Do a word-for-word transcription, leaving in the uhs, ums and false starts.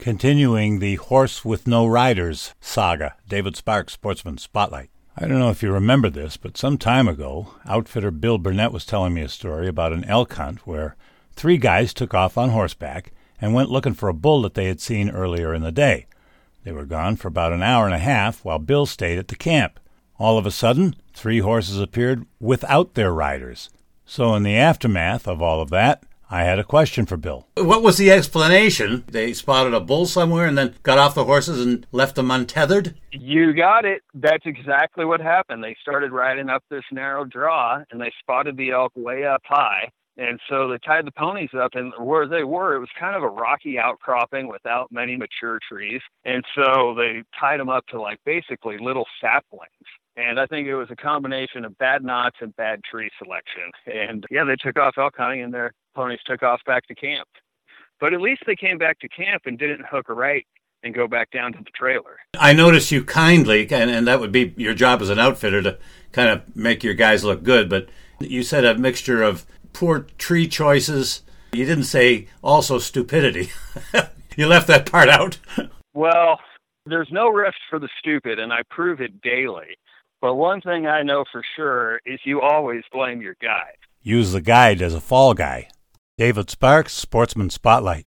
Continuing the Horse with No Riders saga, David Sparks, Sportsman Spotlight. I don't know if you remember this, but some time ago, outfitter Bill Burnett was telling me a story about an elk hunt where three guys took off on horseback and went looking for a bull that they had seen earlier in the day. They were gone for about an hour and a half while Bill stayed at the camp. All of a sudden, three horses appeared without their riders. So in the aftermath of all of that, I had a question for Bill. What was the explanation? They spotted a bull somewhere and then got off the horses and left them untethered? You got it. That's exactly what happened. They started riding up this narrow draw, and they spotted the elk way up high. And so they tied the ponies up, and where they were, it was kind of a rocky outcropping without many mature trees. And so they tied them up to, like, basically little saplings. And I think it was a combination of bad knots and bad tree selection. And, yeah, they took off elk hunting, and their ponies took off back to camp. But at least they came back to camp and didn't hook a right and go back down to the trailer. I noticed you kindly, and, and that would be your job as an outfitter to kind of make your guys look good, but you said a mixture of poor tree choices. You didn't say also stupidity. You left that part out. Well, there's no rest for the stupid, and I prove it daily. But one thing I know for sure is you always blame your guide. Use the guide as a fall guy. David Sparks, Sportsman Spotlight.